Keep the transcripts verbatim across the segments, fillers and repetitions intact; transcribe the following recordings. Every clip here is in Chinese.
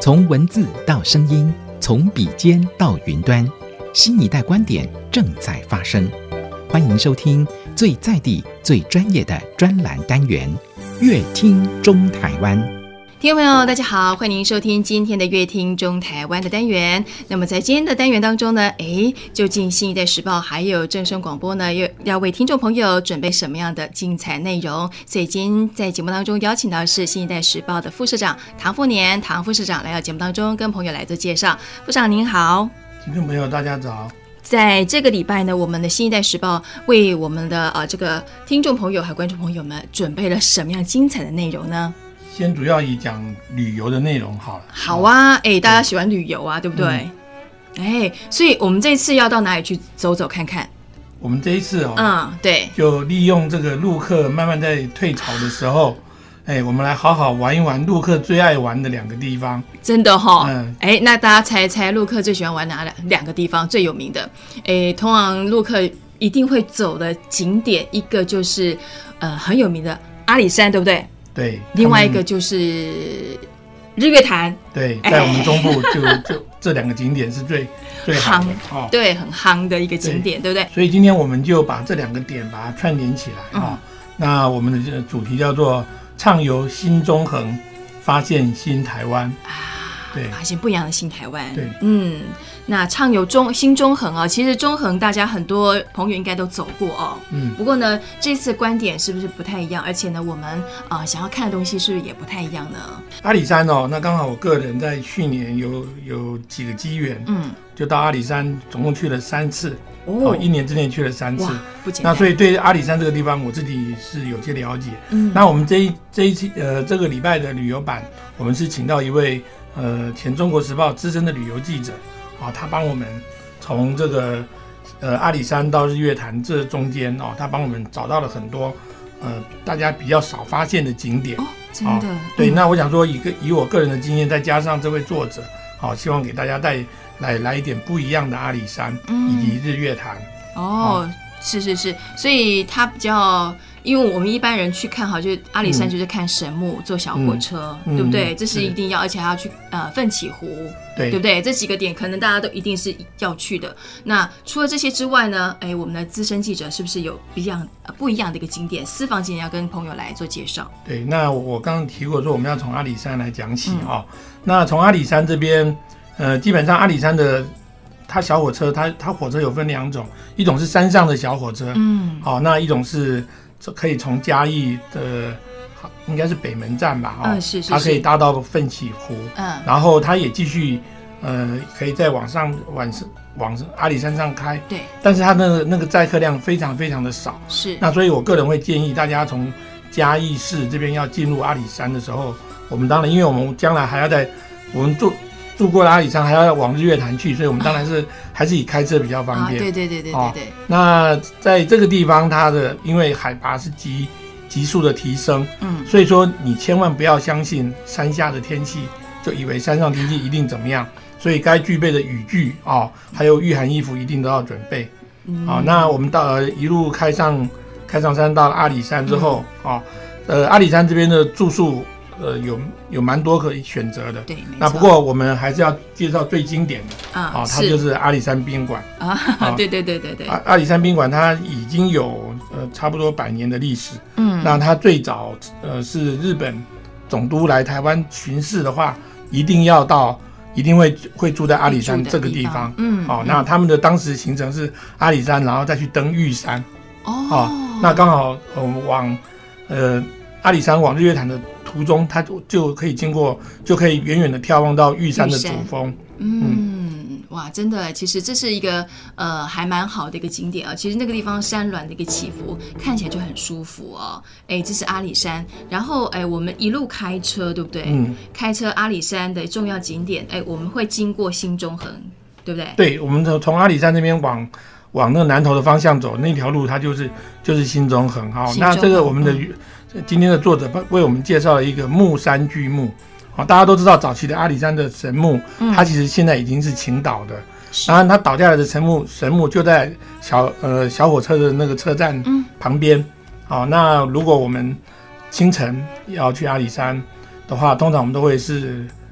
从文字到声音，从笔尖到云端，新一代观点正在发生。欢迎收听最在地、最专业的专栏单元《乐听中台湾》。 听众朋友大家好，欢迎您收听今天的乐听中台湾的单元。那么在今天的单元当中呢，诶，究竟新一代时报还有正声广播呢，又要为听众朋友准备什么样的精彩内容？所以今天在节目当中邀请到的是新一代时报的副社长唐富年，唐副社长来到节目当中跟朋友来做介绍。副社长您好。 听众朋友大家早。 在这个礼拜呢，我们的新一代时报为我们的呃这个听众朋友和观众朋友们准备了什么样精彩的内容呢？ 先主要以讲旅游的内容好了。 好啊，哎，大家喜欢旅游啊，对不对？哎、嗯，所以我们这一次要到哪里去走走看看？ 我们这一次哦， 嗯，对， 就利用这个陆客慢慢在退潮的时候，哎，我们来好好玩一玩陆客最爱玩的两个地方。 真的哈、哦， 嗯， 哎，那大家猜猜陆客最喜欢玩哪两两个地方最有名的？哎，通常陆客一定会走的景点，一个就是呃很有名的阿里山，对不对？ 对， 另外一个就是日月潭。 对，在我们中部就、哎、就这两个景点是最最好的、 哦、对，很夯的一个景点， 对, 对不对？ 所以今天我们就把这两个点把它串联起来啊、嗯哦。那我们的主题叫做畅游新中横，发现新台湾啊， 对， 发现不一样的新台湾。 对， 嗯。那畅游中新中横啊，其实中横大家很多朋友应该都走过哦。嗯，不过呢，这次观点是不是不太一样？而且呢，我们啊、呃、想要看的东西是不是也不太一样呢？ 阿里山哦，那刚好我个人在去年有有几个机缘，嗯，就到阿里山，总共去了三次。哦, 哦，一年之内去了三次， 不简单。 那所以对阿里山这个地方，我自己是有些了解。嗯，那我们这一这一期呃这个礼拜的旅游版，我们是请到一位呃前中国时报资深的旅游记者。哦，他帮我们从这个呃阿里山到日月潭这中间哦，他帮我们找到了很多呃大家比较少发现的景点。 哦，真的。哦、 对、 嗯， 那我想说以个以我个人的经验，再加上这位作者，好、哦，希望给大家带来来一点不一样的阿里山、嗯、以及日月潭。 哦，哦是是是，所以他比较。因为我们一般人去看哈，就是阿里山就是看神木、嗯、坐小火车、嗯，对不对？嗯、这是一定要，而且还要去呃奋起湖， 对， 对不对？这几个点可能大家都一定是要去的。那除了这些之外呢，哎，我们的资深记者是不是有不一样、呃、不一样的一个景点私房景点要跟朋友来做介绍？ 对，那我刚刚提过说我们要从阿里山来讲起啊、嗯哦。那从阿里山这边，呃，基本上阿里山的它小火车，它它火车有分两种，一种是山上的小火车，嗯，好、哦，那一种是。可以从嘉义的应该是北门站吧，哦， 嗯，是是是， 它可以搭到奋起湖，嗯，然后它也继续，呃，可以再往上往往阿里山上开， 对， 但是它那个那个载客量非常非常的少， 是， 那所以我个人会建议大家从嘉义市这边要进入阿里山的时候，我们当然因为我们将来还要在我们住。住过了阿里山还要往日月潭去，所以我们当然是、啊、还是以开车比较方便。 啊、对对对对对对、哦。 那在这个地方，它的因为海拔是急急速的提升，嗯，所以说你千万不要相信山下的天气，就以为山上天气一定怎么样。所以该具备的雨具啊、哦，还有御寒衣服一定都要准备。嗯，好、哦，那我们到、呃、一路开上开上山到了阿里山之后，啊、嗯，呃，阿里山这边的住宿。呃，有有蛮多可以选择的。 对， 那不过我们还是要介绍最经典的啊， 哦、它就是阿里山宾馆啊、哦。对对对对对。 阿阿里山宾馆它已经有呃差不多百年的历史。嗯。那它最早呃是日本总督来台湾巡视的话，一定要到，一定会会住在阿里山这个地方。嗯。好、哦，那他们的当时行程是阿里山，然后再去登玉山。哦。哦，那刚好我们、呃、往呃阿里山往日月潭的。途中，它就可以经过，就可以远远的眺望到玉山的主峰。 嗯，嗯哇，真的，其实这是一个呃还蛮好的一个景点啊。其实那个地方山峦的一个起伏，看起来就很舒服哦。哎，这是阿里山，然后哎，我们一路开车，对不对？嗯，开车阿里山的重要景点，哎，我们会经过新中横，对不对？ 对，我们从阿里山那边往往那个南投的方向走，那条路它就是就是新中横。好、哦，那这个我们的。嗯今天的作者为我们介绍了一个木山巨木，啊，大家都知道早期的阿里山的神木，嗯、它其实现在已经是倾倒的，然后它倒下来的神木神木就在小呃小火车的那个车站旁边，好、嗯，那如果我们清晨要去阿里山的话，通常我们都会是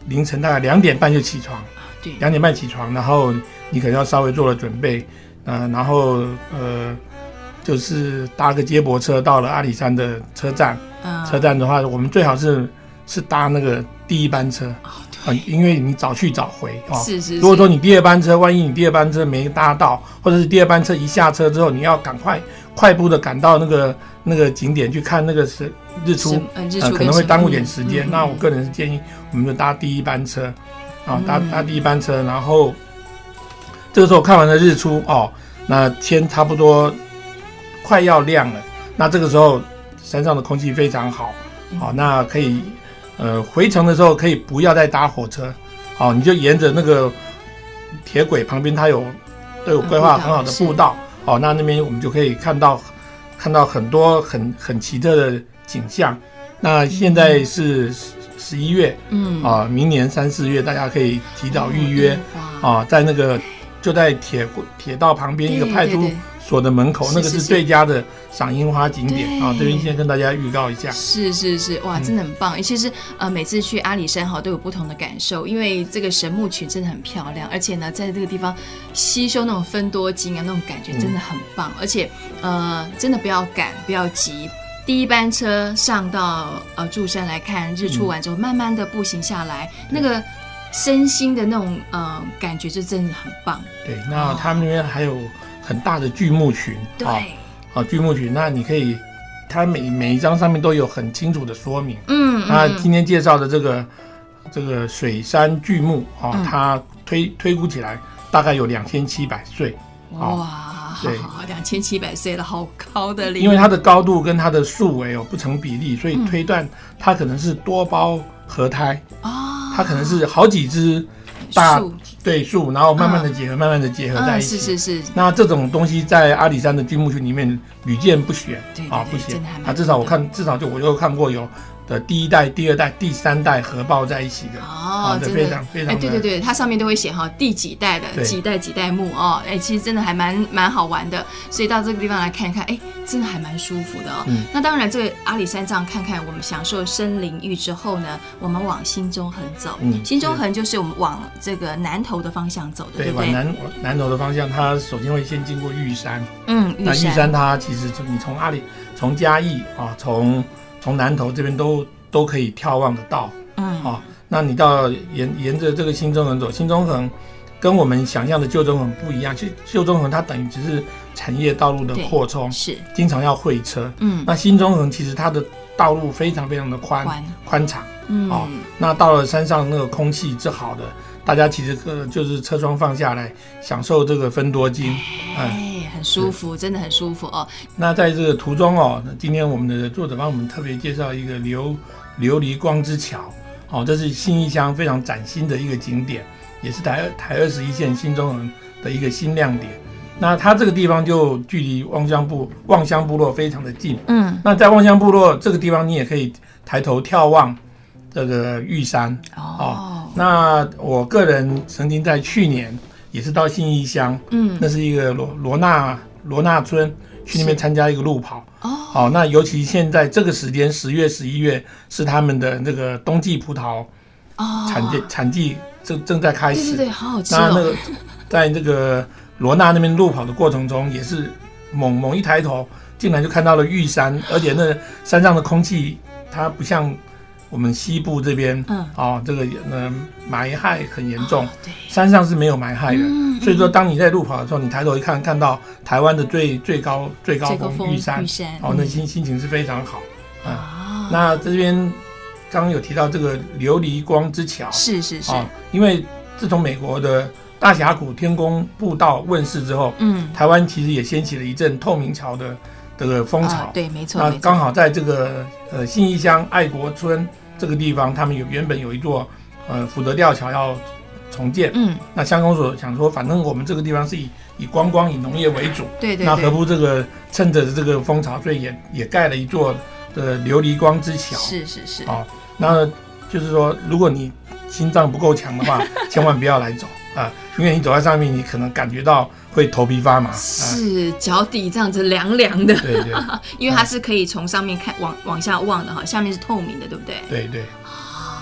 凌晨大概两点半就起床， 对， 两点半起床，然后你可能要稍微做了准备，呃，然后呃，就是搭个接驳车到了阿里山的车站。嗯、车站的话，我们最好是是搭那个第一班车，哦呃、因为你早去早回哦。 是是是。 如果说你第二班车，万一你第二班车没搭到，或者是第二班车一下车之后，你要赶快快步的赶到那个那个景点去看那个是日出， 呃，日出呃、可能会耽误点时间。 嗯、 那我个人是建议，我们就搭第一班车，啊、哦，搭搭第一班车，然后这个时候看完了日出哦，那天差不多快要亮了，那这个时候山上的空气非常好，好、哦，那可以呃回程的时候可以不要再搭火车，好、哦，你就沿着那个铁轨旁边它有都有规划很好的步道，好、哦，那那边我们就可以看到看到很多很很奇特的景象。那现在是十一月，嗯啊、呃，明年三四月大家可以提早预约，啊、哦，在那个就在铁铁道旁边一个派出所的门口，那个是最佳的赏樱花景点啊！这边先跟大家预告一下。 是是是，哇，真的很棒！其实呃，每次去阿里山哈都有不同的感受，因为这个神木群真的很漂亮，而且呢，在这个地方吸收那种芬多精啊，那种感觉真的很棒，嗯、而且呃，真的不要赶，不要急。第一班车上到呃柱山来看日出完之后，嗯、慢慢的步行下来，那个身心的那种呃感觉就真的很棒。对， 那他们那边还有很大的巨木群， 对， 啊、哦，巨木群，那你可以，它每每一张上面都有很清楚的说明。嗯，那今天介绍的这个这个水杉巨木啊、哦嗯，它推推估起来大概有两千七百岁。 哇。哦对，两千七百岁了，好高的林。 因为它的高度跟它的树围哦不成比例，所以推断它可能是多胞合胎。哦、嗯，它可能是好几只大树对树，然后慢慢的结合，嗯、慢慢的结合在一起。嗯、 是是是。那这种东西在阿里山的巨木群里面屡见不鲜。 对， 啊、哦，不鲜。啊，至少我看，至少就我又看过有。的第一代、第二代、第三代合抱在一起的哦， 真的非常非常哎，对对对，它上面都会写哈第几代的几代几代木哦，哎，其实真的还蛮蛮好玩的，所以到这个地方来看一看，哎，真的还蛮舒服的哦。嗯、那当然，这个阿里山这样看看，我们享受森林浴之后呢，我们往新中横走。嗯，新中横就是我们往这个南投的方向走的，对不对？ 往南南投的方向，它首先会先经过玉山。 嗯， 那玉山它其实你从阿里从嘉义啊，从从南投这边都都可以眺望得到，嗯，好、哦，那你到沿沿着这个新中横走，新中横跟我们想象的旧中横不一样，其实旧中横它等于只是产业道路的扩充， 是经常要会车，嗯，那新中横其实它的道路非常非常的宽宽敞，嗯，哦，那到了山上那个空气之好的，大家其实呃就是车窗放下来，享受这个芬多精， 哎。嗯很舒服，真的很舒服哦。 那在这个途中哦，今天我们的作者帮我们特别介绍一个琉琉璃光之桥，哦，这是信义乡非常崭新的一个景点，也是台台二十一线新中横的一个新亮点。那它这个地方就距离望乡部望乡部落非常的近，嗯，那在望乡部落这个地方，你也可以抬头眺望这个玉山哦。哦，那我个人曾经在去年。也是到信义乡，嗯，那是一个罗罗纳罗纳村，去那边参加一个路跑。哦，好，那尤其现在这个时间，十月、十一月是他们的那个冬季葡萄哦产季产季正正在开始。 对对对，好好吃哦。 那那个在那个罗纳那边路跑的过程中，也是猛猛一抬头，竟然就看到了玉山，而且那山上的空气它不像。我们西部这边，嗯，哦，这个呃霾害很严重，哦、对，山上是没有霾害的，嗯、所以说当你在路跑的时候，你抬头一看，看到台湾的最最高最高峰玉山，哦，那心心情是非常好，啊、嗯，那这边刚刚有提到这个琉璃光之桥， 是是是， 哦，因为自从美国的大峡谷天宫步道问世之后，嗯，台湾其实也掀起了一阵透明桥的这个风潮， 啊、对，没错， 那刚好在这个呃信义乡爱国村。这个地方，他们有原本有一座呃福德吊桥要重建，嗯，那乡公所想说，反正我们这个地方是以以观光、以农业为主， 对 对, 对， 那何不这个趁着这个风潮，所以也也盖了一座的琉璃光之桥， 是是是， 哦，那就是说，如果你心脏不够强的话，千万不要来走啊，因为你走在上面，你可能感觉到会头皮发麻， 是脚底这样子凉凉的， 对对，因为它是可以从上面看往往下望的哈，下面是透明的，对不对？ 对对。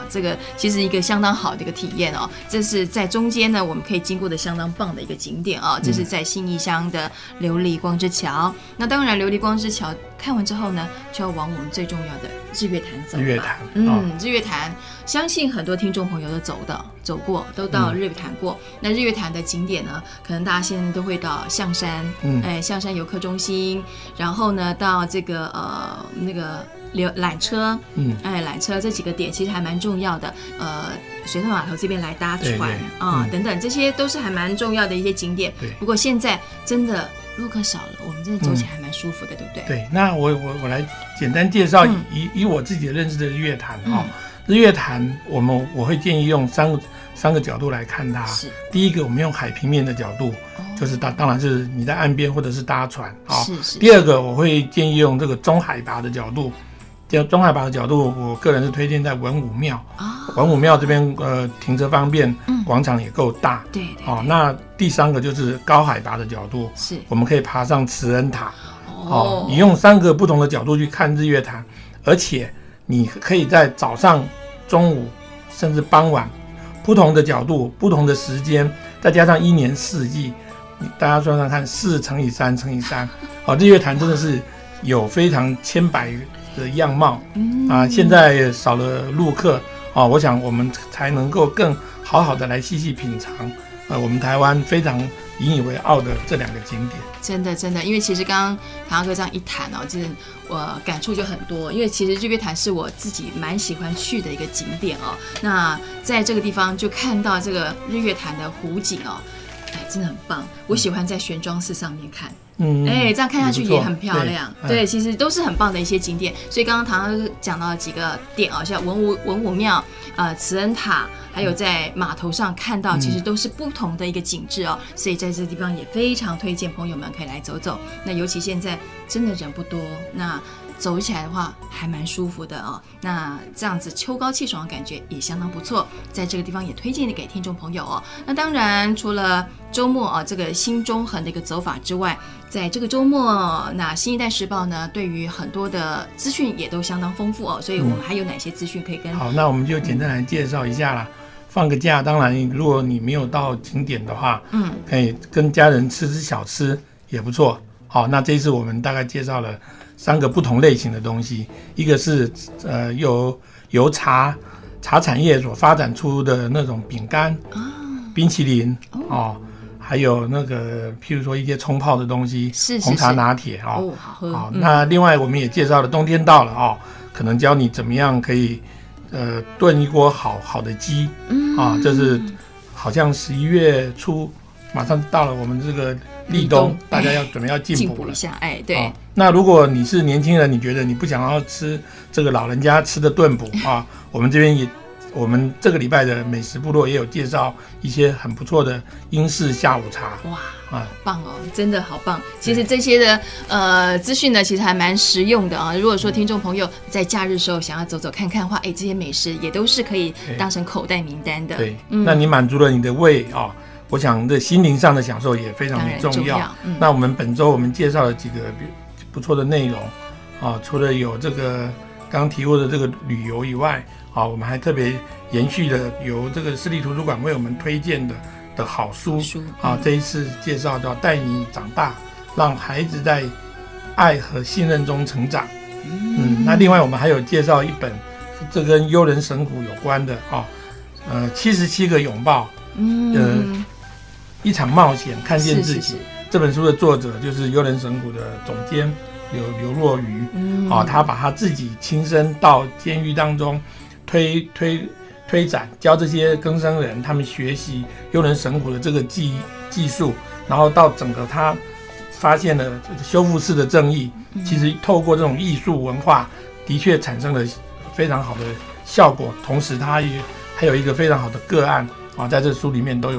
这个其实一个相当好的一个体验哦。这是在中间呢，我们可以经过的相当棒的一个景点啊、哦。这是在信义乡的琉璃光之桥。那当然，琉璃光之桥看完之后呢，就要往我们最重要的日月潭走了。 日月潭， 嗯， 哦、 日月潭，相信很多听众朋友都走的走过，都到日月潭过。嗯、那日月潭的景点呢，可能大家现在都会到象山，嗯，哎，象山游客中心，然后呢，到这个呃那个缆车，嗯，哎，缆车这几个点其实还蛮重要的。呃，水上码头这边来搭船啊、嗯，等等，这些都是还蛮重要的一些景点。 对， 不过现在真的路客少了，我们真的走起来还蛮舒服的，嗯、对不对？ 对，那我我我来简单介绍以、嗯、以我自己的认识的日月潭啊、哦。嗯日月潭，我们我会建议用三个三个角度来看它。是，第一个，我们用海平面的角度，哦、就是当当然是你在岸边或者是搭船啊。是是。第二个，我会建议用这个中海拔的角度。就中海拔的角度，我个人是推荐在文武庙。啊、哦。文武庙这边呃停车方便，嗯、广场也够大。对。哦，那第三个就是高海拔的角度，是我们可以爬上慈恩塔。哦。哦，你用三个不同的角度去看日月潭，而且你可以在早上、中午甚至傍晚不同的角度不同的时间，再加上一年四季，大家算算看，四乘以三乘以三，哦，日月潭真的是有非常千百的样貌、嗯、啊！现在少了陆客啊，我想我们才能够更好好的来细细品尝呃我们台湾非常引以为傲的这两个景点。 真的真的，因为其实刚刚唐哥这样一谈哦，其实我感触就很多。因为其实日月潭是我自己蛮喜欢去的一个景点哦。那在这个地方就看到这个日月潭的湖景哦，哎，真的很棒。我喜欢在玄奘寺上面看。嗯，哎，这样看下去也很漂亮。对, 对，其实都是很棒的一些景点。所以刚刚唐哥讲到了几个点哦，像文武文武庙、呃慈恩塔，还有在码头上看到，其实都是不同的一个景致哦。嗯、所以在这个地方也非常推荐朋友们可以来走走。那尤其现在真的人不多，那走起来的话还蛮舒服的哦。那这样子秋高气爽的感觉也相当不错。在这个地方也推荐给听众朋友哦。那当然除了周末啊、哦、这个新中横的一个走法之外，在这个周末，那新一代时报呢，对于很多的资讯也都相当丰富哦。所以我们还有哪些资讯可以跟、 嗯、好，那我们就简单来介绍一下啦。嗯、放个假，当然如果你没有到景点的话，嗯，可以跟家人吃吃小吃也不错。好，那这一次我们大概介绍了三个不同类型的东西，一个是呃由由茶茶产业所发展出的那种饼干、哦、冰淇淋哦。哦还有那个，譬如说一些冲泡的东西，是是是红茶拿铁啊、哦，好喝。好、嗯，那另外我们也介绍了，冬天到了哦，可能教你怎么样可以，呃，炖一锅好好的鸡，嗯啊，这是好像十一月初马上到了我们这个立冬，大家要准备要进补了，进补一下，哎，对、哦。 那如果你是年轻人，你觉得你不想要吃这个老人家吃的炖补啊，我们这边也。我们这个礼拜的美食部落也有介绍一些很不错的英式下午茶。 哇，啊，棒哦，真的好棒！其实这些的呃资讯呢，其实还蛮实用的啊。如果说听众朋友在假日的时候想要走走看看的话，哎，这些美食也都是可以当成口袋名单的。 对，嗯、那你满足了你的胃啊、哦，我想这心灵上的享受也非常的重要。重要嗯、那我们本周我们介绍了几个不错的内容啊，除了有这个刚刚提过的这个旅游以外。好，我们还特别延续了由这个市立图书馆为我们推荐的的好书啊，这一次介绍叫《带你长大》，让孩子在爱和信任中成长。嗯，那另外我们还有介绍一本，这跟幽人神谷有关的啊，呃，七十七个拥抱，嗯，呃，一场冒险，看见自己。是是是这本书的作者就是幽人神谷的总监刘刘若愚，嗯，啊，他把他自己亲身到监狱当中。推推推展，教这些更生人他们学习幽人神谷的这个技技术，然后到整个他发现了修复式的正义，嗯、其实透过这种艺术文化，的确产生了非常好的效果。同时，他也还有一个非常好的个案啊，在这书里面都有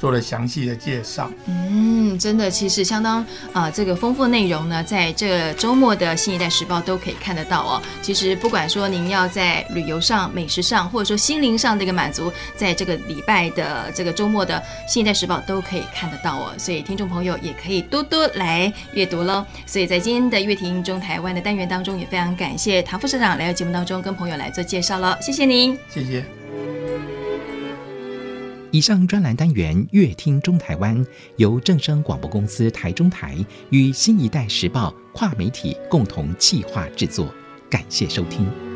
做了详细的介绍。 嗯，真的，其实相当啊、呃，这个丰富的内容呢，在这个周末的新一代时报都可以看得到哦。其实不管说您要在旅游上、美食上，或者说心灵上的一个满足，在这个礼拜的这个周末的新一代时报都可以看得到哦。所以听众朋友也可以多多来阅读咯。所以在今天的乐听中台湾的单元当中，也非常感谢唐副社长来到节目当中跟朋友来做介绍了，谢谢您， 谢谢。 以上专栏单元《乐听中台湾》由正声广播公司台中台与新一代时报跨媒体共同企划制作，感谢收听。